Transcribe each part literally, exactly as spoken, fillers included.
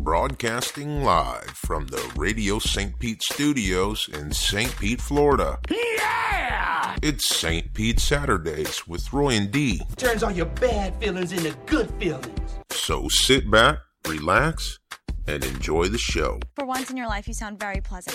Broadcasting live from the Radio Saint Pete studios in Saint Pete, Florida. Yeah! It's Saint Pete Saturdays with Roy and Dee. Turns all your bad feelings into good feelings. So sit back, relax, and enjoy the show. For once in your life, you sound very pleasant.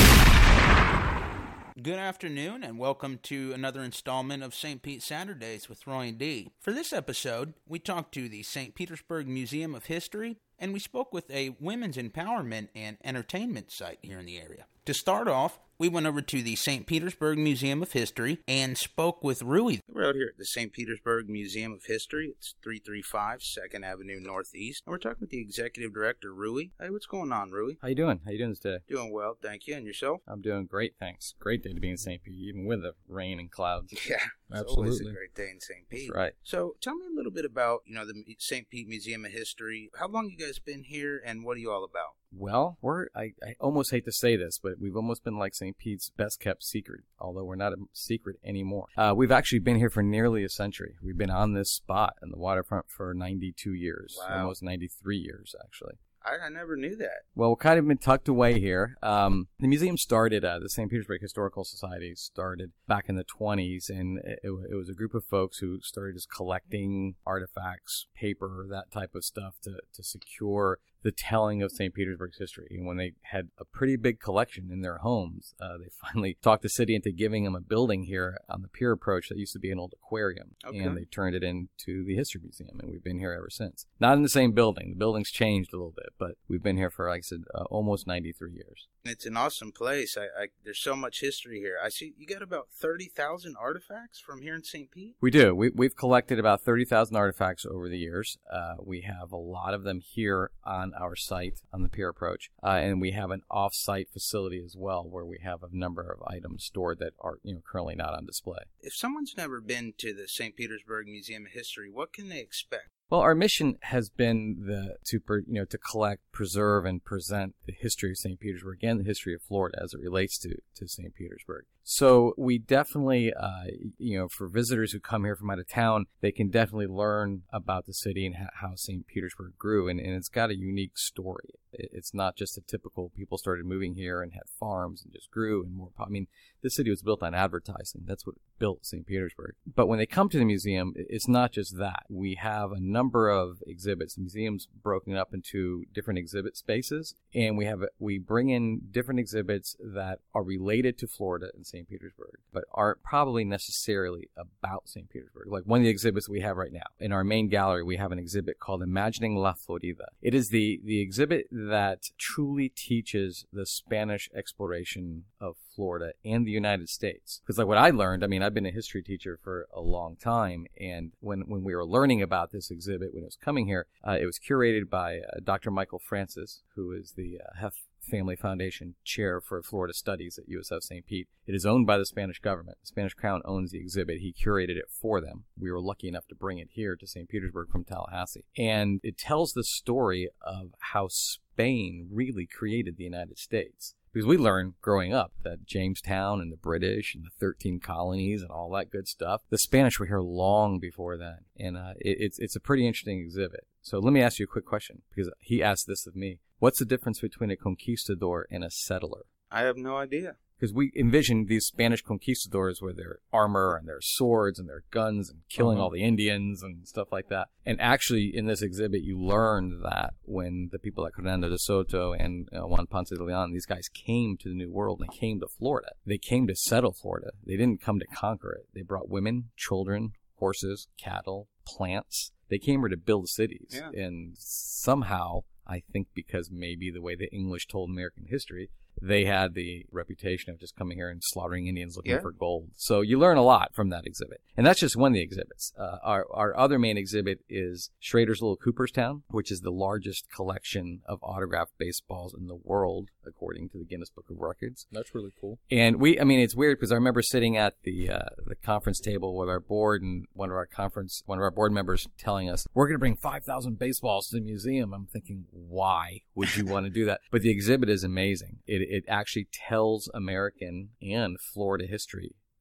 Good afternoon, and welcome to another installment of Saint Pete Saturdays with Roy and Dee. For this episode, we talked to the Saint Petersburg Museum of History, and we spoke with a women's empowerment and entertainment site here in the area. To start off, we went over to the Saint Petersburg Museum of History and spoke with Rui. We're out here at the Saint Petersburg Museum of History. It's three thirty-five second Avenue Northeast. And we're talking with the Executive Director, Rui. Hey, what's going on, Rui? How you doing? How you doing today? Doing well, thank you. And yourself? I'm doing great, thanks. Great day to be in Saint Pete, even with the rain and clouds. Yeah, it's Absolutely. always a great day in Saint Pete. That's right. So tell me a little bit about, you know, the Saint Pete Museum of History. How long you guys been here, and what are you all about? Well, we're, I, I almost hate to say this, but we've almost been like Saint Pete's best-kept secret, although we're not a secret anymore. Uh, we've actually been here for nearly a century. We've been on this spot in the waterfront for ninety-two years, Wow. almost ninety-three years, actually. I, I never knew that. Well, we've kind of been tucked away here. Um, the museum started, uh, the Saint Petersburg Historical Society started back in the twenties, and it, it was a group of folks who started just collecting artifacts, paper, that type of stuff to, to secure the telling of Saint Petersburg's history. And when they had a pretty big collection in their homes, uh, they finally talked the city into giving them a building here on the pier approach that used to be an old aquarium. Okay. And they turned it into the History Museum, and we've been here ever since. Not in the same building. The building's changed a little bit, but we've been here for, like I said, uh, almost ninety-three years. It's an awesome place. I, I There's so much history here. I see you got about thirty thousand artifacts from here in Saint Pete? We do. We, we've collected about thirty thousand artifacts over the years. Uh, we have a lot of them here on our site on the pier approach, uh, and we have an off-site facility as well where we have a number of items stored that are, you know, currently not on display. If someone's never been to the Saint Petersburg Museum of History, what can they expect? Well, our mission has been the to per, you know to collect, preserve, and present the history of Saint Petersburg and the history of Florida as it relates to to Saint Petersburg. So we definitely, uh, you know, for visitors who come here from out of town, they can definitely learn about the city and ha- how Saint Petersburg grew, and, and it's got a unique story. It's not just a typical people started moving here and had farms and just grew and more. I mean, this city was built on advertising. That's what built Saint Petersburg. But when they come to the museum, it's not just that. We have a number of exhibits. The museum's broken up into different exhibit spaces, and we have we bring in different exhibits that are related to Florida and Saint Petersburg, but aren't probably necessarily about Saint Petersburg. Like one of the exhibits we have right now in our main gallery, we have an exhibit called Imagining La Florida. It is the the exhibit that truly teaches the Spanish exploration of Florida and the United States. Because like what I learned, I mean, I've been a history teacher for a long time, and when, when we were learning about this exhibit, when it was coming here, uh, it was curated by uh, Doctor Michael Francis, who is the uh, Heff Family Foundation Chair for Florida Studies at U S F Saint Pete. It is owned by the Spanish government. The Spanish Crown owns the exhibit. He curated it for them. We were lucky enough to bring it here to Saint Petersburg from Tallahassee. And it tells the story of how Spain really created the United States. Because we learned growing up that Jamestown and the British and the thirteen colonies and all that good stuff, the Spanish were here long before then. And uh, it, it's it's a pretty interesting exhibit. So let me ask you a quick question, because he asked this of me. What's the difference between a conquistador and a settler? I have no idea. Because we envision these Spanish conquistadors with their armor and their swords and their guns and killing Uh-huh. all the Indians and stuff like that. And actually, in this exhibit, you learned that when the people like Hernando de Soto and uh, Juan Ponce de Leon, these guys came to the New World, they came to Florida. They came to settle Florida. They didn't come to conquer it. They brought women, children, horses, cattle, plants. They came here to build cities. Yeah. And somehow, I think because maybe the way the English told American history, they had the reputation of just coming here and slaughtering Indians looking Yeah. for gold. So you learn a lot from that exhibit. And that's just one of the exhibits. Uh, our, our other main exhibit is Schrader's Little Cooperstown, which is the largest collection of autographed baseballs in the world, according to the Guinness Book of Records. That's really cool. And we, I mean, it's weird because I remember sitting at the uh, the conference table with our board, and one of our conference, one of our board members telling us, we're going to bring five thousand baseballs to the museum. I'm thinking, why would you want to do that? But the exhibit is amazing. It it actually tells American and Florida history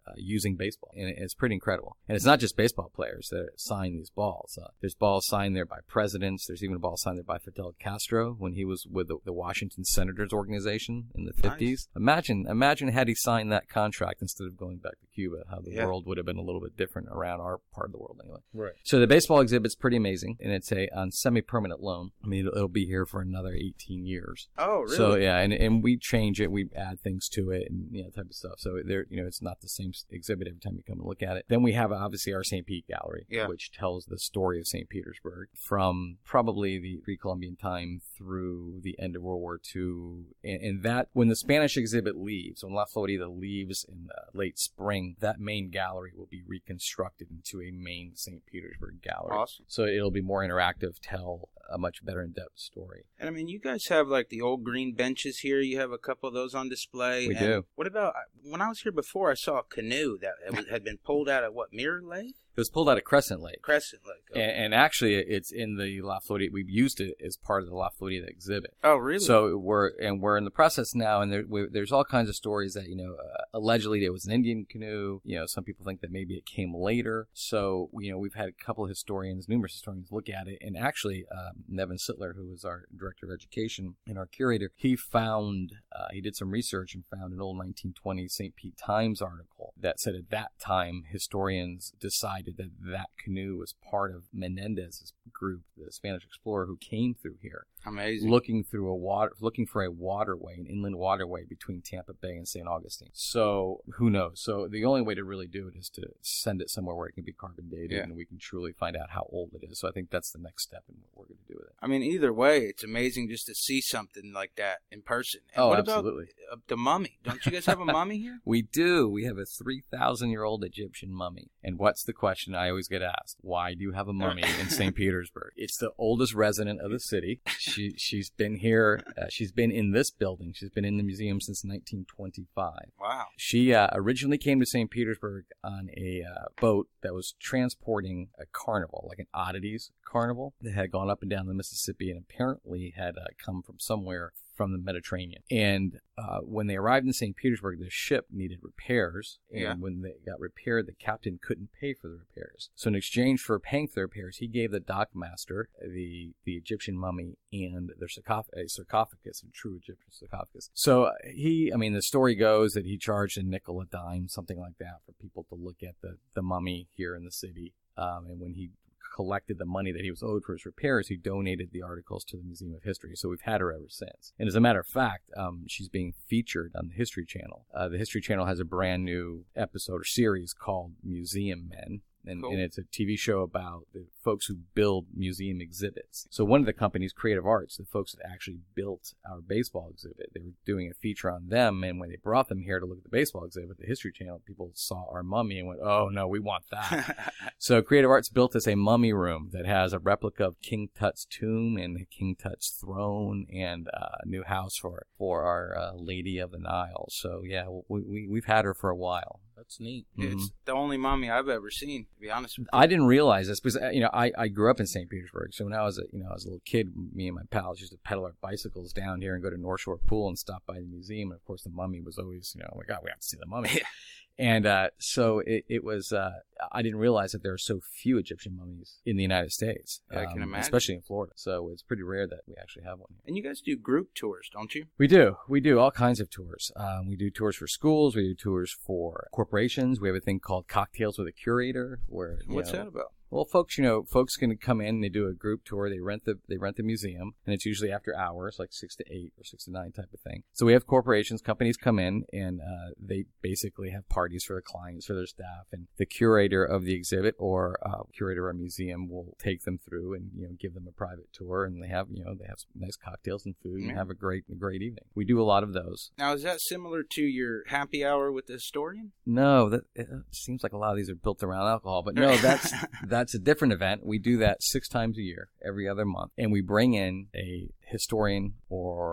uh, using baseball. And it's pretty incredible. And it's not just baseball players that sign these balls. Uh, there's balls signed there by presidents. There's even a ball signed there by Fidel Castro when he was with the, the Washington Senators organization in the fifties. Nice. Imagine, imagine had he signed that contract instead of going back to Cuba, how the yeah. world would have been a little bit different around our part of the world anyway. Right. So the baseball exhibit's pretty amazing, and it's a on semi-permanent loan. I mean, it'll, it'll be here for another eighteen years. Oh, really? So yeah, and, and we change it, we add things to it, and you know, type of stuff. So there, you know, it's not the same exhibit every time you come and look at it. Then we have obviously our Saint Pete Gallery, yeah. which tells the story of Saint Petersburg from probably the pre-Columbian time through the end of World War Two, and, and that when the Spanish exhibit leaves, when La Florida leaves in the late spring, that main gallery will be reconstructed into a main Saint Petersburg gallery. Awesome. So it'll be more interactive, tell a much better in-depth story. And I mean, you guys have like the old green benches here. You have a couple of those on display. We and do. What about, when I was here before, I saw a canoe that had been pulled out of what, Mirror Lake? It was pulled out of Crescent Lake. Crescent Lake. Okay. And, and actually, it's in the La Florida. We've used it as part of the La Florida exhibit. Oh, really? So we're and we're in the process now, and there, we, there's all kinds of stories that you know, uh, allegedly it was an Indian canoe. You know, some people think that maybe it came later. So you know, we've had a couple of historians, numerous historians, look at it, and actually, um, Nevin Sittler, who was our director of education and our curator, he found uh, he did some research and found an old nineteen twenties Saint Pete Times article that said at that time historians decided that that canoe was part of Menendez's group, the Spanish explorer who came through here. Amazing. Looking through a water, looking for a waterway, an inland waterway between Tampa Bay and Saint Augustine. So who knows? So the only way to really do it is to send it somewhere where it can be carbon dated, yeah. and we can truly find out how old it is. So I think that's the next step in what we're going to do with it. I mean, either way, it's amazing just to see something like that in person. And oh, what absolutely. About the mummy? Don't you guys have a mummy here? We do. We have a three thousand year old Egyptian mummy. And what's the question I always get asked? Why do you have a mummy in Saint Petersburg? It's the oldest resident of the city. She she's been here. Uh, she's been in this building. She's been in the museum since nineteen twenty-five. Wow. She uh, originally came to Saint Petersburg on a uh, boat that was transporting a carnival, like an oddities carnival that had gone up and down the Mississippi and apparently had uh, come from somewhere from the Mediterranean. And uh, when they arrived in Saint Petersburg, the ship needed repairs. And yeah. when they got repaired, the captain couldn't pay for the repairs. So in exchange for paying for the repairs, he gave the dockmaster the the Egyptian mummy and their sarcoph- a sarcophagus, a true Egyptian sarcophagus. So he, I mean, the story goes that he charged a nickel a dime, something like that, for people to look at the, the mummy here in the city. Um, and when he collected the money that he was owed for his repairs, he donated the articles to the Museum of History. So we've had her ever since. And as a matter of fact, um, she's being featured on the History Channel. Uh, the History Channel has a brand new episode or series called Museum Men. And, cool. and it's a T V show about the folks who build museum exhibits. So one of the companies, Creative Arts, the folks that actually built our baseball exhibit, they were doing a feature on them. And when they brought them here to look at the baseball exhibit, the History Channel, people saw our mummy and went, oh, no, we want that. So Creative Arts built us a mummy room that has a replica of King Tut's tomb and King Tut's throne and uh, a new house for, for our uh, Lady of the Nile. So, yeah, we, we, we've had her for a while. That's neat. Mm-hmm. It's the only mummy I've ever seen, to be honest with you. I didn't realize this because, you know, I, I grew up in Saint Petersburg. So when I was a, you know, I was a little kid, me and my pals used to pedal our bicycles down here and go to North Shore Pool and stop by the museum. And of course, the mummy was always, you know, oh my God, we have to see the mummy. Yeah. And uh, so it, it was, uh, I didn't realize that there are so few Egyptian mummies in the United States. Yeah, I can um, imagine. Especially in Florida. So it's pretty rare that we actually have one here. And you guys do group tours, don't you? We do. We do all kinds of tours. Um, we do tours for schools. We do tours for corporations. We have a thing called Cocktails with a Curator. Where What's know, that about? Well, folks, you know, folks can come in and they do a group tour. They rent the they rent the museum, and it's usually after hours, like six to eight or six to nine type of thing. So we have corporations, companies come in, and uh, they basically have parties for their clients, for their staff, and the curator of the exhibit or uh, curator of a museum will take them through and you know give them a private tour, and they have you know they have some nice cocktails and food Yeah. and have a great a great evening. We do a lot of those. Now, is that similar to your happy hour with the historian? No, that it seems like a lot of these are built around alcohol, but no, that's that's a different event. We do that six times a year, every other month, and we bring in a historian or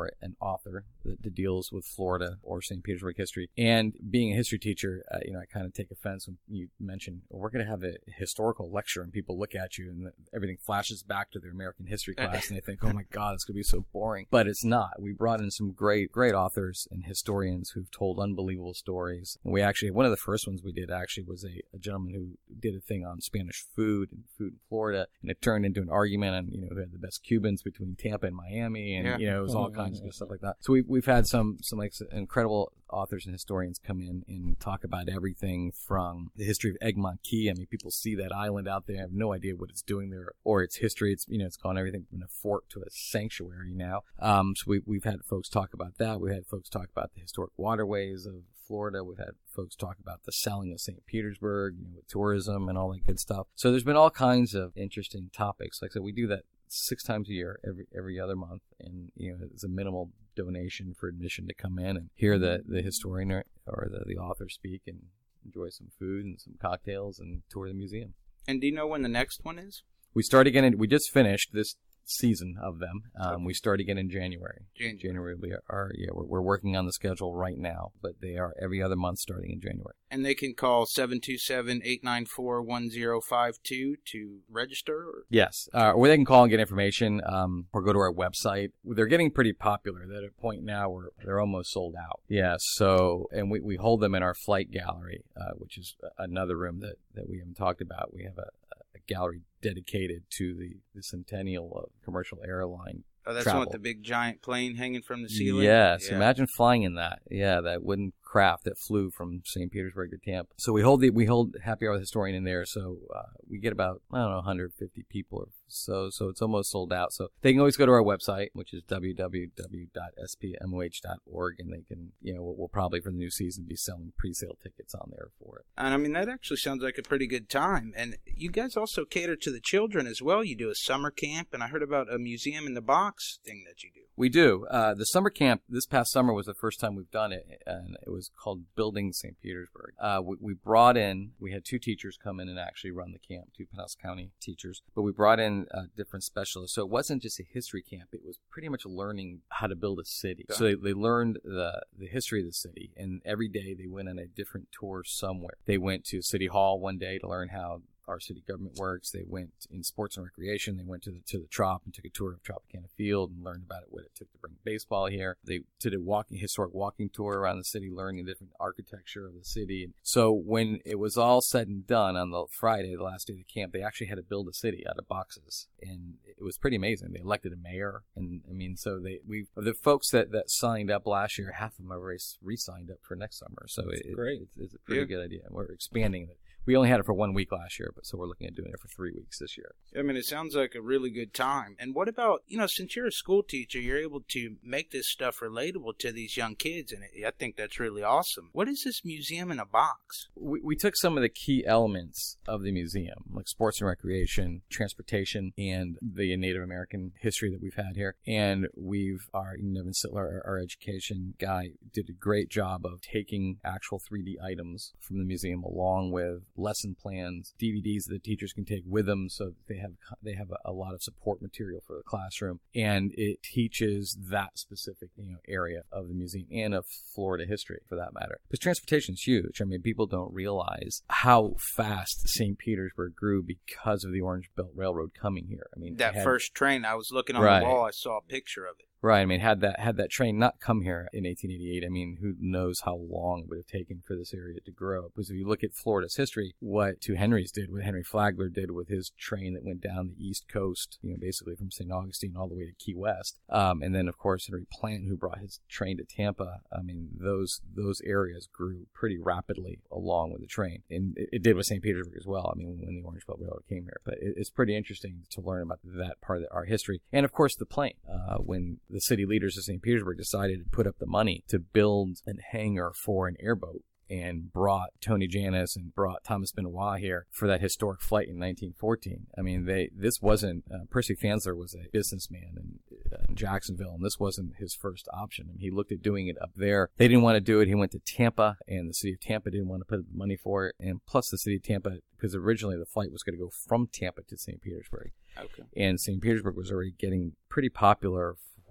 or an author that, that deals with Florida or Saint Petersburg history. And being a history teacher, uh, you know, I kind of take offense when you mention, well, we're going to have a historical lecture and people look at you and everything flashes back to their American history class and they think, oh my God, it's going to be so boring. But it's not. We brought in some great, great authors and historians who've told unbelievable stories. And we actually, one of the first ones we did actually was a, a gentleman who did a thing on Spanish food and food in Florida, and it turned into an argument on, you know, who had the best Cubans between Tampa and Miami, and, yeah. you know, it was all oh, kinds yeah, of stuff like that. So we've, we've had some, some like incredible authors and historians come in and talk about everything from the history of Egmont Key. I mean, people see that island out there, have no idea what it's doing there or its history. It's, you know, it's gone everything from a fort to a sanctuary now. Um, so we, we've had folks talk about that. We've had folks talk about the historic waterways of Florida. We've had folks talk about the selling of Saint Petersburg, you know, with tourism and all that good stuff. So there's been all kinds of interesting topics. Like I said, we do that six times a year, every every other month, and you know, it's a minimal donation for admission to come in and hear the, the historian or, or the, the author speak and enjoy some food and some cocktails and tour the museum. And do you know when the next one is? We start again. In, we just finished this season of them. Um, okay. We start again in January. January. January we are, yeah, we're, we're working on the schedule right now, but they are every other month starting in January. And they can call seven two seven, eight nine four, one zero five two to register? Or? Yes. Uh, or they can call and get information, um, or go to our website. They're getting pretty popular. They're at a point now where they're almost sold out. Yeah, so, and we, we hold them in our flight gallery, uh, which is another room that, that we haven't talked about. We have a, a gallery dedicated to the, the centennial of commercial airline Oh, that's travel. the one with the big giant plane hanging from the ceiling? Yes. Yeah. Imagine flying in that. Yeah, that wooden craft that flew from Saint Petersburg to Tampa. So we hold the we hold Happy Hour with the Historian in there. So uh, we get about, I don't know, one hundred fifty people or so. So it's almost sold out. So they can always go to our website, which is w w w dot s p m o h dot org, and they can, you know, we'll, we'll probably for the new season be selling pre-sale tickets on there for it. And I mean, that actually sounds like a pretty good time. And you guys also cater to the children as well. You do a summer camp, and I heard about a museum in the box thing that you do. We do. Uh, the summer camp this past summer was the first time we've done it, and it was called Building Saint Petersburg. Uh, we, we brought in, we had two teachers come in and actually run the camp, two Pinellas County teachers, but we brought in uh, different specialists. So it wasn't just a history camp. It was pretty much learning how to build a city. So they, they learned the, the history of the city, and every day they went on a different tour somewhere. They went to City Hall one day to learn how our city government works. They went in sports and recreation. They went to the to the Trop and took a tour of Tropicana Field and learned about it, what it took to bring baseball here. They did a walking historic walking tour around the city, learning the different architecture of the city. And so when it was all said and done on the Friday, the last day of the camp, they actually had to build a city out of boxes, and it was pretty amazing. They elected a mayor, and I mean, so they we the folks that, that signed up last year, half of them have already re-signed up for next summer. So it, great. It, it's, it's a pretty yeah. good idea. We're expanding it. We only had it for one week last year, but so we're looking at doing it for three weeks this year. I mean, it sounds like a really good time. And what about, you know, since you're a school teacher, you're able to make this stuff relatable to these young kids, and I think that's really awesome. What is this museum in a box? We, we took some of the key elements of the museum, like sports and recreation, transportation, and the Native American history that we've had here. And we've, our Nevin Sittler, our, our education guy, did a great job of taking actual three D items from the museum along with lesson plans, D V Ds that the teachers can take with them, so that they have they have a, a lot of support material for the classroom, and it teaches that specific, you know, area of the museum and of Florida history, for that matter. Because transportation is huge. I mean, people don't realize how fast Saint Petersburg grew because of the Orange Belt Railroad coming here. I mean, that had, first train, I was looking on right. the wall, I saw a picture of it. Right. I mean, had that had that train not come here in eighteen eighty-eight, I mean, who knows how long it would have taken for this area to grow. Because if you look at Florida's history, what Two Henrys did, what Henry Flagler did with his train that went down the East Coast, you know, basically from Saint Augustine all the way to Key West. Um, and then, of course, Henry Plant, who brought his train to Tampa. I mean, those those areas grew pretty rapidly along with the train. And it, it did with Saint Petersburg as well, I mean, when the Orange Belt Railroad came here. But it, it's pretty interesting to learn about that part of the, our history. And, of course, the plane. Uh, when the city leaders of Saint Petersburg decided to put up the money to build a hangar for an airboat, and brought Tony Jannus and brought Thomas Benoit here for that historic flight in nineteen fourteen. I mean, they this wasn't, uh, Percy Fansler was a businessman in, uh, in Jacksonville, and this wasn't his first option. I mean, he looked at doing it up there. They didn't want to do it. He went to Tampa, and the city of Tampa didn't want to put the money for it. And plus the city of Tampa, because originally the flight was going to go from Tampa to Saint Petersburg. Okay. And Saint Petersburg was already getting pretty popular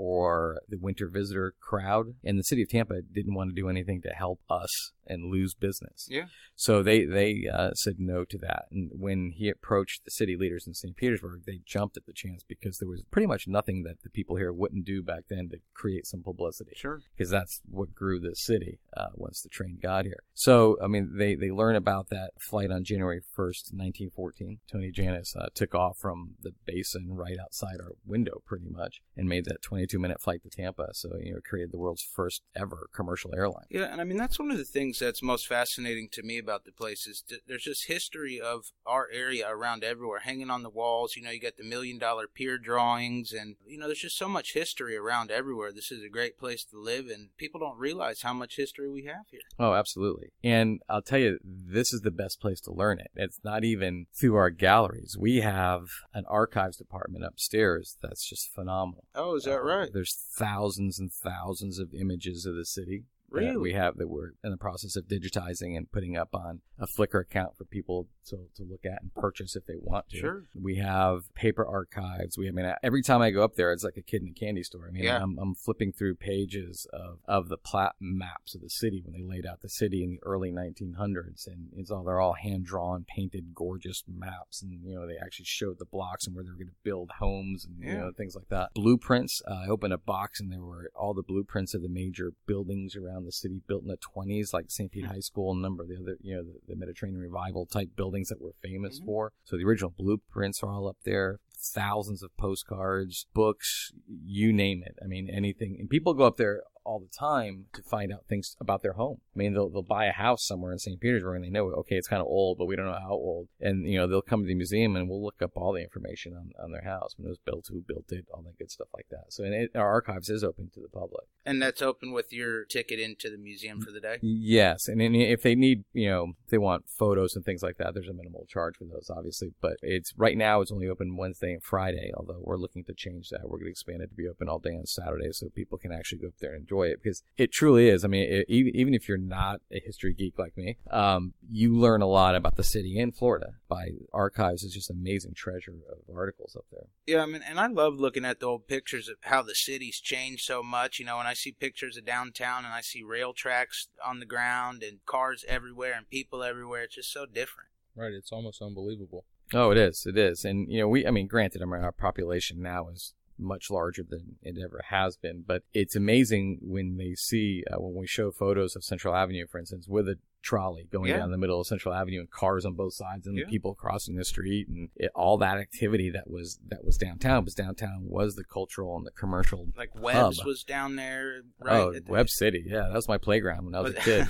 for the winter visitor crowd, and the city of Tampa didn't want to do anything to help us and lose business. Yeah. So they, they uh, said no to that. And when he approached the city leaders in Saint Petersburg, they jumped at the chance because there was pretty much nothing that the people here wouldn't do back then to create some publicity. Sure. Because that's what grew the city uh, once the train got here. So, I mean, they, they learn about that flight on January first, nineteen fourteen. Tony Jannus uh, took off from the basin right outside our window pretty much and made that twenty-two minute flight to Tampa. So, you know, it created the world's first ever commercial airline. Yeah, and I mean, that's one of the things that's most fascinating to me about the place is that there's just history of our area around everywhere, hanging on the walls. You know, you got the million dollar pier drawings, and, you know, there's just so much history around everywhere. This is a great place to live, and people don't realize how much history we have here. Oh, absolutely. And I'll tell you, this is the best place to learn it. It's not even through our galleries. We have an archives department upstairs that's just phenomenal. Oh, is that Uh, right? There's thousands and thousands of images of the city. Really? That we have that we're in the process of digitizing and putting up on a Flickr account for people to, to look at and purchase if they want to. Sure. We have paper archives. We, I mean, every time I go up there, it's like a kid in a candy store. I mean, Yeah. I'm, I'm flipping through pages of, of the plat maps of the city when they laid out the city in the early nineteen hundreds, and it's all they're all hand drawn, painted, gorgeous maps, and you know they actually showed the blocks and where they were going to build homes and Yeah. you know things like that. Blueprints. Uh, I opened a box and there were all the blueprints of the major buildings around the city built in the twenties, like Saint Pete High School, and a number of the other, you know, the, the Mediterranean Revival type buildings that we're famous Mm-hmm. for. So the original blueprints are all up there. Thousands of postcards, books, you name it. I mean, anything. And people go up there all the time to find out things about their home. I mean, they'll they'll buy a house somewhere in Saint Petersburg and they know, okay, it's kind of old, but we don't know how old. And, you know, they'll come to the museum and we'll look up all the information on, on their house, when it was built, who built it, all that good stuff like that. So and it, our archives is open to the public. And that's open with your ticket into the museum for the day? Yes, and then if they need, you know, if they want photos and things like that, there's a minimal charge for those, obviously. But it's right now it's only open Wednesday and Friday, although we're looking to change that. We're going to expand it to be open all day on Saturday so people can actually go up there and enjoy it, because it truly is. I mean, it, even even if you're not a history geek like me, um, you learn a lot about the city and Florida by archives. Is just an amazing treasure of articles up there. Yeah, I mean, and I love looking at the old pictures of how the city's changed so much. You know, when I see pictures of downtown and I see rail tracks on the ground and cars everywhere and people everywhere, it's just so different. Right, it's almost unbelievable. Oh, it is. It is. And, you know, we, I mean, granted, I mean, our population now is much larger than it ever has been, but it's amazing when they see, uh, when we show photos of Central Avenue, for instance, with a trolley going Yeah. down the middle of Central Avenue and cars on both sides and Yeah. people crossing the street and it, all that activity that was that was downtown, because downtown was the cultural and the commercial Like Webb's hub. was down there, right? Oh, at the- Webb City. Yeah, that was my playground when I was a But- kid.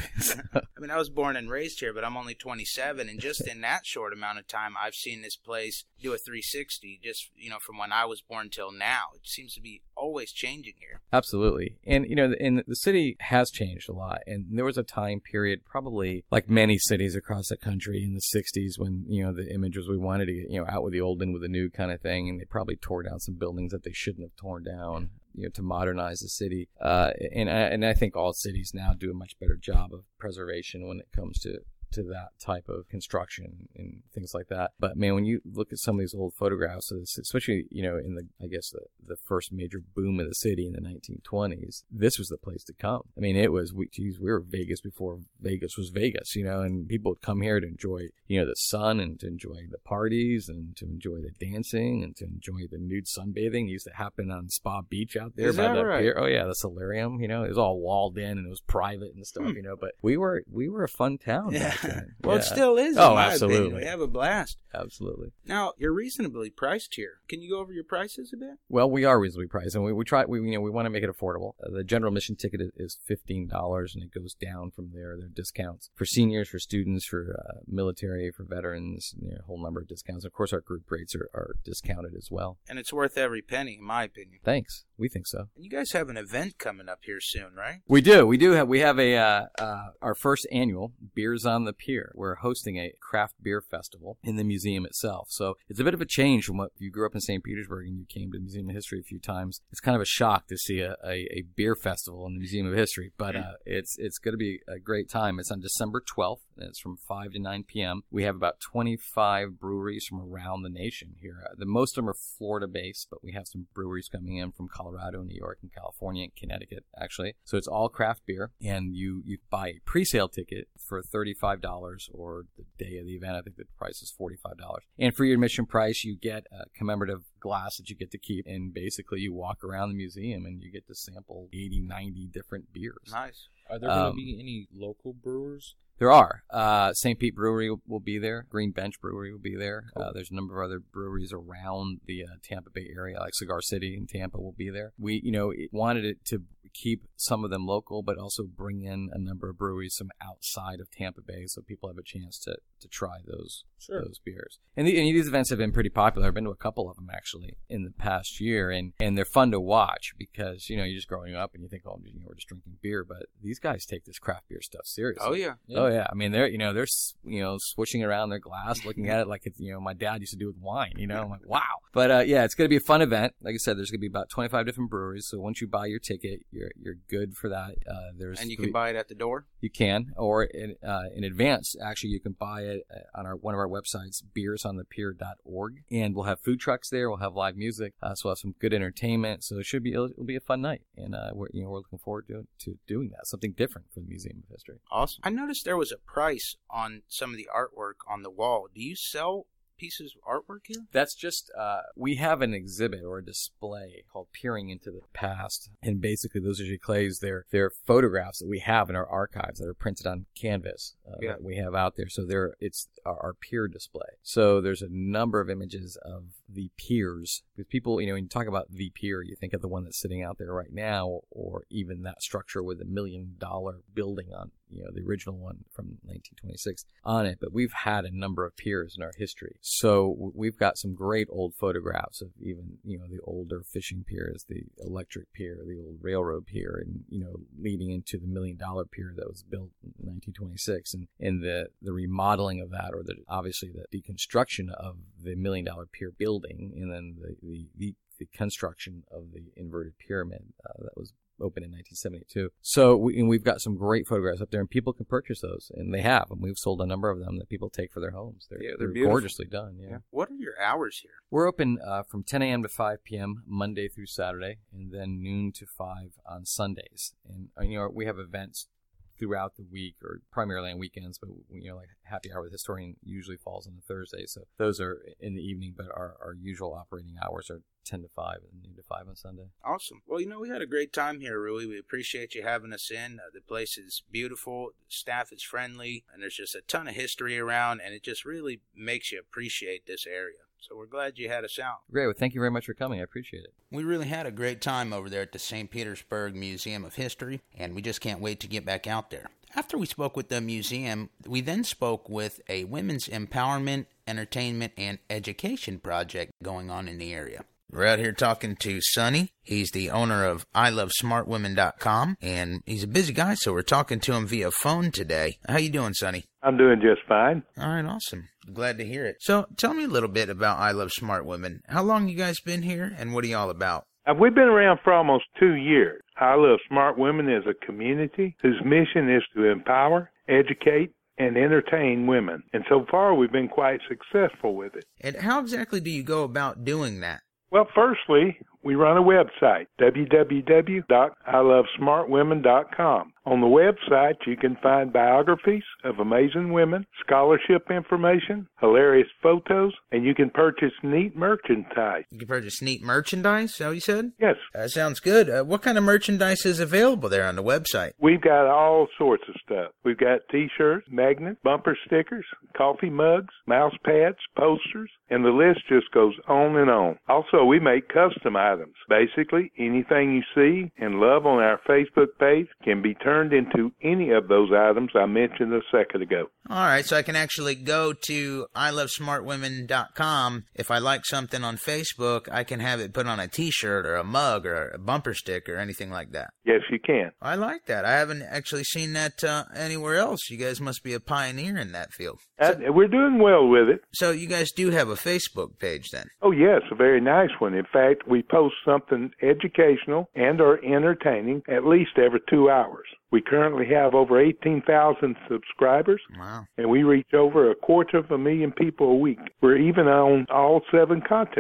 I mean, I was born and raised here, but I'm only twenty-seven, and just in that short amount of time, I've seen this place do a three sixty, just, you know, from when I was born till now. It seems to be always changing here. Absolutely. And, you know, and the city has changed a lot. And there was a time period, probably like many cities across the country in the sixties, when, you know, the image was we wanted to get, you know, out with the old, in with the new kind of thing. And they probably tore down some buildings that they shouldn't have torn down, you know, to modernize the city. Uh, and, I, and I think all cities now do a much better job of preservation when it comes to to that type of construction and things like that. But man, when you look at some of these old photographs, especially, you know, in the, I guess the, the first major boom of the city in the nineteen twenties, this was the place to come. I mean, it was, we, geez, we were Vegas before Vegas was Vegas, you know, and people would come here to enjoy, you know, the sun and to enjoy the parties and to enjoy the dancing and to enjoy the nude sunbathing. It used to happen on Spa Beach out there. Is by that the right? pier. Oh yeah, the solarium, you know, it was all walled in and it was private and stuff, Hmm. you know, but we were, we were a fun town Yeah. back then. Well, it Yeah. still is. Oh, in my absolutely. opinion. We have a blast. Absolutely. Now, you're reasonably priced here. Can you go over your prices a bit? Well, we are reasonably priced, and we, we try. We you know we want to make it affordable. Uh, the general admission ticket is, is fifteen dollars, and it goes down from there. There are discounts for seniors, for students, for uh, military, for veterans, you know, a whole number of discounts. Of course, our group rates are, are discounted as well. And it's worth every penny, in my opinion. Thanks. We think so. And you guys have an event coming up here soon, right? We do. We do have. We have a uh, uh, our first annual Beers on the Pier. We're hosting a craft beer festival in the museum itself. So it's a bit of a change from what you grew up in Saint Petersburg and you came to the Museum of History a few times. It's kind of a shock to see a, a, a beer festival in the Museum of History, but uh, it's it's going to be a great time. It's on December twelfth, and it's from five to nine p.m. We have about twenty-five breweries from around the nation here. Uh, the most of them are Florida-based, but we have some breweries coming in from Colorado, Colorado, New York, and California, and Connecticut, actually. So it's all craft beer, and you, you buy a pre-sale ticket for thirty-five dollars, or the day of the event, I think the price is forty-five dollars. And for your admission price, you get a commemorative glass that you get to keep, and basically you walk around the museum and you get to sample eighty, ninety different beers. Nice. Are there going to Um, be any local brewers? There are. Uh, Saint Pete Brewery will, will be there. Green Bench Brewery will be there. Cool. Uh, there's a number of other breweries around the uh, Tampa Bay area, like Cigar City in Tampa will be there. We, you know, it wanted it to keep some of them local, but also bring in a number of breweries from outside of Tampa Bay, so people have a chance to, to try those Sure. those beers. And, the, and these events have been pretty popular. I've been to a couple of them actually in the past year, and, and they're fun to watch because, you know, you're just growing up and you think, oh, you know, we're just drinking beer, but these guys take this craft beer stuff seriously. Oh, yeah. Oh yeah, I mean they're you know they're you know swishing around their glass, looking at it like it's, you know, my dad used to do with wine. You know, I'm like, wow. But uh, yeah, it's gonna be a fun event. Like I said, there's gonna be about twenty-five different breweries. So once you buy your ticket, you're you're good for that. Uh, there's And you three, can buy it at the door? you can, or in uh, in advance. Actually, you can buy it on our one of our websites, beers on the pier dot org, and we'll have food trucks there. We'll have live music, uh, so we'll have some good entertainment. So it should be it'll, it'll be a fun night, and uh, we're you know we're looking forward to to doing that, something different for the Museum of History. Awesome. I noticed there was a price on some of the artwork on the wall. Do you sell pieces of artwork here? That's just, uh, we have an exhibit or a display called Peering into the Past. And basically those are Clays. They're, they're photographs that we have in our archives that are printed on canvas uh, Yeah. that we have out there. So they're, it's our, our peer display. So there's a number of images of the piers. Because people, you know, when you talk about the pier, you think of the one that's sitting out there right now, or even that structure with a million dollar building on, you know, the original one from nineteen twenty-six on it. But we've had a number of piers in our history. So we've got some great old photographs of even, you know, the older fishing piers, the electric pier, the old railroad pier, and, you know, leading into the million dollar pier that was built in nineteen twenty-six, and, and the, the remodeling of that, or the obviously the deconstruction of the million dollar pier building, and then the, the, the, the construction of the inverted pyramid uh, that was opened in nineteen seventy-two. So we, and we've got some great photographs up there, and people can purchase those, and they have, and we've sold a number of them that people take for their homes. They're, Yeah, they're they're beautiful. gorgeously done. Yeah. Yeah. What are your hours here? We're open uh, from ten a.m. to five p.m. Monday through Saturday, and then noon to five on Sundays. And uh, you know, we have events throughout the week, or primarily on weekends, but you know, like Happy Hour with Historian usually falls on a Thursday, so those are in the evening. But our, our usual operating hours are ten to five and noon to five on Sunday. Awesome. Well, you know, we had a great time here, Rui. We appreciate you having us in. Uh, the place is beautiful, the staff is friendly, and there's just a ton of history around, and it just really makes you appreciate this area. So we're glad you had us out. Great. Well, thank you very much for coming. I appreciate it. We really had a great time over there at the Saint Petersburg Museum of History, and we just can't wait to get back out there. After we spoke with the museum, we then spoke with a women's empowerment, entertainment, and education project going on in the area. We're out here talking to Sonny. He's the owner of I love smart women dot com, and he's a busy guy, so we're talking to him via phone today. How you doing, Sonny? I'm doing just fine. All right, awesome. Glad to hear it. So tell me a little bit about I Love Smart Women. How long you guys been here, and what are y'all about? Uh, we've been around for almost two years. I Love Smart Women is a community whose mission is to empower, educate, and entertain women. And so far, we've been quite successful with it. And how exactly do you go about doing that? Well, firstly, we run a website, w w w dot i love smart women dot com. On the website, you can find biographies of amazing women, scholarship information, hilarious photos, and you can purchase neat merchandise. You can purchase neat merchandise, is that what you said? Yes, That sounds good. Uh, what kind of merchandise is available there on the website? we've got all sorts of stuff. We've got T-shirts, magnets, bumper stickers, coffee mugs, mouse pads, posters, and the list just goes on and on. Also, we make custom items. Basically, anything you see and love on our Facebook page can be turned into any of those items I mentioned a second ago. All right, so I can actually go to I love smart women dot com. If I like something on Facebook, I can have it put on a T-shirt or a mug or a bumper sticker or anything like that. Yes, you can. I like that. I haven't actually seen that uh, anywhere else. You guys must be a pioneer in that field. Uh, we're doing well with it. So you guys do have a Facebook page then? Oh, yes, a very nice one. In fact, we post something educational and or entertaining at least every two hours. We currently have over eighteen thousand subscribers, Wow. and we reach over a quarter of a million people a week. We're even on all seven continents.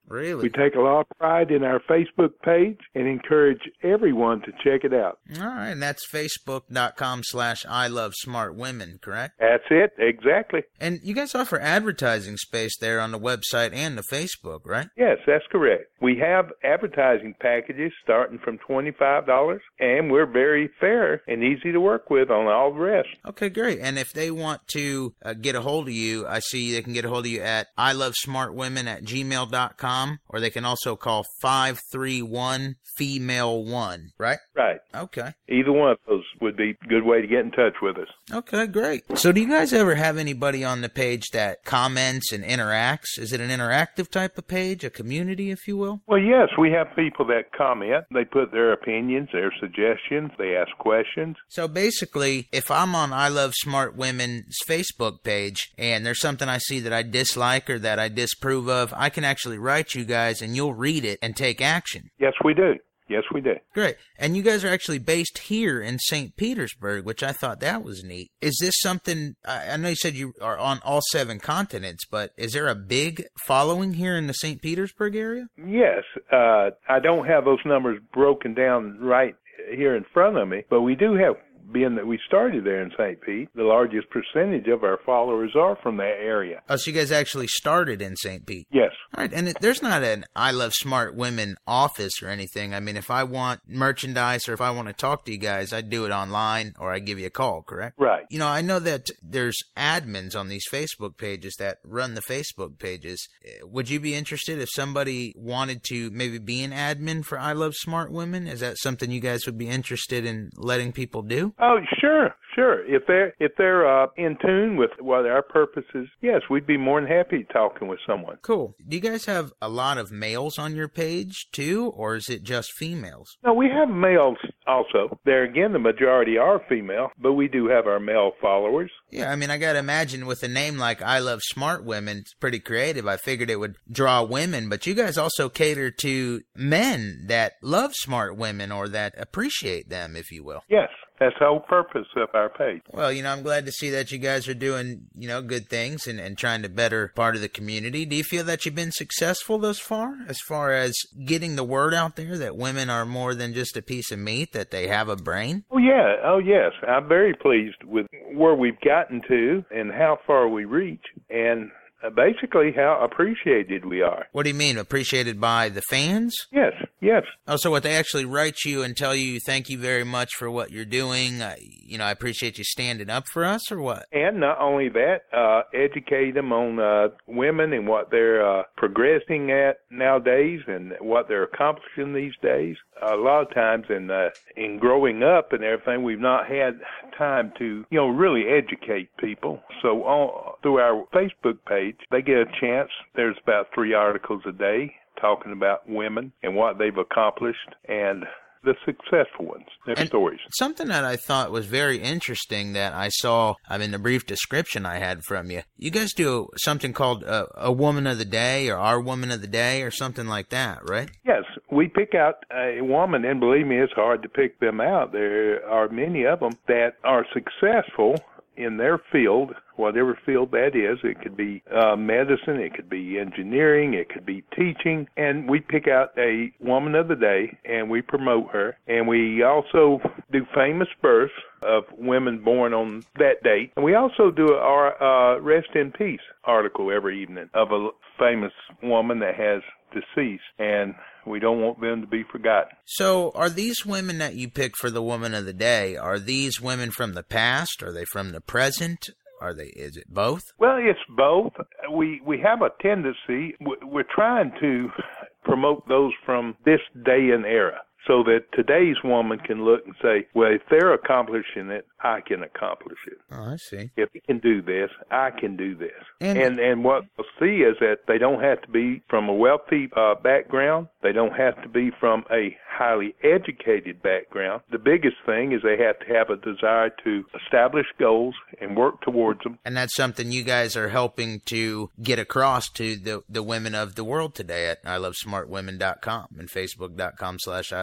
Really? We take a lot of pride in our Facebook page and encourage everyone to check it out. All right, and that's facebook.com slash I Love Smart Women, correct? That's it, exactly. And you guys offer advertising space there on the website and the Facebook, right? Yes, that's correct. We have advertising packages starting from twenty-five dollars, and we're very fair and easy to work with on all the rest. Okay, great. And if they want to uh, get a hold of you, I see they can get a hold of you at I love smart women at gmail dot com, or they can also call five three one female one, right? Right. Okay. Either one of those would be a good way to get in touch with us. Okay, great. So do you guys ever have anybody on the page that comments and interacts? Is it an interactive type of page, a community, if you will? Well, yes, we have people that comment. They put their opinions, their suggestions, they ask questions. So basically, if I'm on I Love Smart Women's Facebook page and there's something I see that I dislike or that I disapprove of, I can actually write you guys and you'll read it and take action. Yes, we do. Yes, we do. Great. And you guys are actually based here in Saint Petersburg, which I thought that was neat. Is this something, I know you said you are on all seven continents, but is there a big following here in the Saint Petersburg area? Yes. Uh, I don't have those numbers broken down right here in front of me, but we do have, being that we started there in Saint Pete, the largest percentage of our followers are from that area. Oh, so you guys actually started in Saint Pete? Yes. All right, and it, there's not an I Love Smart Women office or anything. I mean, if I want merchandise or if I want to talk to you guys, I do it online or I give you a call, correct? Right. You know, I know that there's admins on these Facebook pages that run the Facebook pages. Would you be interested if somebody wanted to maybe be an admin for I Love Smart Women? Is that something you guys would be interested in letting people do? Oh, sure, sure. If they're if they're uh, in tune with what our purpose is, yes, we'd be more than happy talking with someone. Cool. Do you guys have a lot of males on your page too, or is it just females? No, we have males also. There again, the majority are female, but we do have our male followers. Yeah, I mean, I gotta imagine with a name like I Love Smart Women, it's pretty creative. I figured it would draw women, but you guys also cater to men that love smart women or that appreciate them, if you will. Yes. That's the whole purpose of our page. Well, you know, I'm glad to see that you guys are doing, you know, good things and, and trying to better part of the community. Do you feel that you've been successful thus far as far as getting the word out there that women are more than just a piece of meat, that they have a brain? Oh, yeah. Oh, yes. I'm very pleased with where we've gotten to and how far we reach. And Uh, basically how appreciated we are. What do you mean, appreciated by the fans? Yes, yes. Oh, so what, they actually write you and tell you, thank you very much for what you're doing, uh, you know, I appreciate you standing up for us, or what? And not only that, uh, educate them on uh, women and what they're uh, progressing at nowadays and what they're accomplishing these days. A lot of times in uh, in growing up and everything, we've not had time to, you know, really educate people. So on, through our Facebook page, they get a chance. There's about three articles a day talking about women and what they've accomplished and the successful ones, their and stories. Something that I thought was very interesting that I saw, I mean, the brief description I had from you. You guys do something called uh, a Woman of the Day or Our Woman of the Day or something like that, right? Yes, we pick out a woman, and believe me, it's hard to pick them out. There are many of them that are successful in their field, whatever field that is. It could be uh, medicine, it could be engineering, it could be teaching, and we pick out a woman of the day and we promote her. And we also do famous births of women born on that date. And we also do our uh, Rest in Peace article every evening of a famous woman that has deceased, and we don't want them to be forgotten. So are these women that you pick for the Woman of the Day, are these women from the past? Are they from the present? Are they? Is it both? Well, it's both. We we have a tendency, we're trying to promote those from this day and era, so that today's woman can look and say, well, if they're accomplishing it, I can accomplish it. Oh, I see. If he can do this, I can do this. And and, and what we'll see is that they don't have to be from a wealthy uh, background. They don't have to be from a highly educated background. The biggest thing is they have to have a desire to establish goals and work towards them. And that's something you guys are helping to get across to the, the women of the world today at I love smart women dot com and facebook dot com slash I love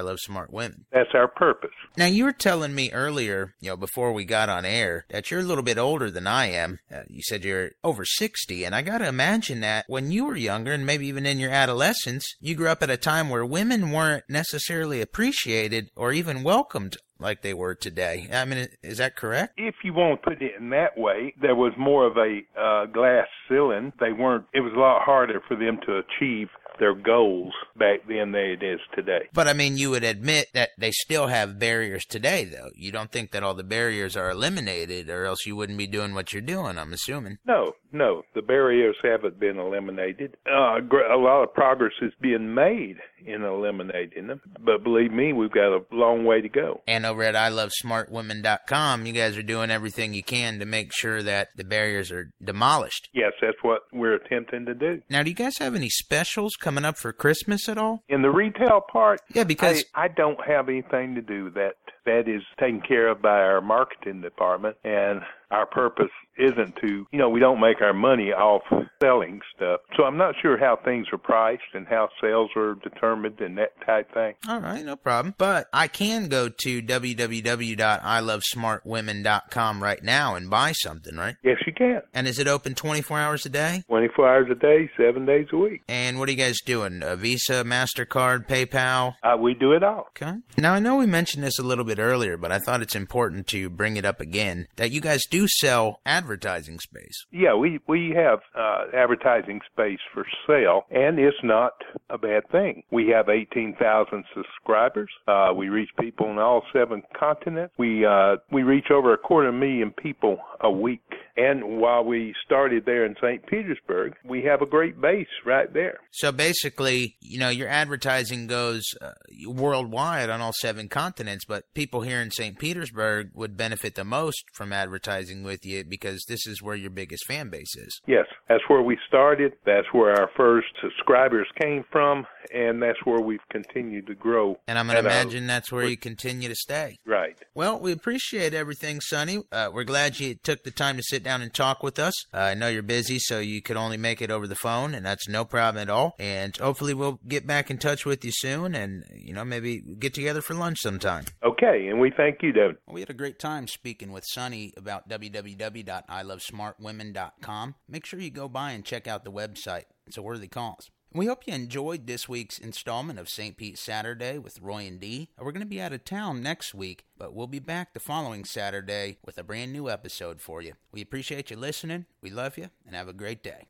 Love Smart Women. That's our purpose. Now, you were telling me earlier, you know, before we got on air, that you're a little bit older than I am. Uh, you said you're over sixty, and I got to imagine that when you were younger, and maybe even in your adolescence, you grew up at a time where women weren't necessarily appreciated or even welcomed like they were today. I mean, is that correct? If you want to put it in that way, there was more of a uh, glass ceiling. They weren't, it was a lot harder for them to achieve their goals back then than it is today. But I mean, you would admit that they still have barriers today, though. You don't think that all the barriers are eliminated, or else you wouldn't be doing what you're doing, I'm assuming. No, no, the barriers haven't been eliminated. Uh, a lot of progress is being made in eliminating them, but believe me, we've got a long way to go. And over at I love smart women dot com, you guys are doing everything you can to make sure that the barriers are demolished. Yes, that's what we're attempting to do. Now, do you guys have any specials coming up for Christmas at all? In the retail part, yeah, because I, I don't have anything to do with that. That is taken care of by our marketing department, and our purpose isn't to, you know, we don't make our money off selling stuff. So I'm not sure how things are priced and how sales are determined and that type thing. All right, no problem. But I can go to w w w dot i love smart women dot com right now and buy something, right? Yes, you can. And is it open twenty-four hours a day? twenty-four hours a day, seven days a week. And what are you guys doing? A Visa, MasterCard, PayPal? Uh, we do it all. Okay. Now, I know we mentioned this a little bit earlier, but I thought it's important to bring it up again, that you guys do sell advertising space. Yeah, we, we have uh, advertising space for sale, and it's not a bad thing. We have eighteen thousand subscribers. Uh, we reach people on all seven continents. We, uh, we reach over a quarter million people a week. And while we started there in Saint Petersburg, we have a great base right there. So basically, you know, your advertising goes uh, worldwide on all seven continents, but people here in Saint Petersburg would benefit the most from advertising with you because this is where your biggest fan base is. Yes, that's where we started. That's where our first subscribers came from, and that's where we've continued to grow. And I'm going to imagine that's where you continue to stay. Right. Well, we appreciate everything, Sonny. Uh, we're glad you took the time to sit down and talk with us. Uh, I know you're busy, so you could only make it over the phone, and that's no problem at all. And hopefully we'll get back in touch with you soon and, you know, maybe get together for lunch sometime. Okay, and we thank you, David. We had a great time speaking with Sonny about w w w dot i love smart women dot com. Make sure you go by and check out the website. It's a worthy cause. We hope you enjoyed this week's installment of Saint Pete Saturday with Roy and Dee. We're going to be out of town next week, but we'll be back the following Saturday with a brand new episode for you. We appreciate you listening, we love you, and have a great day.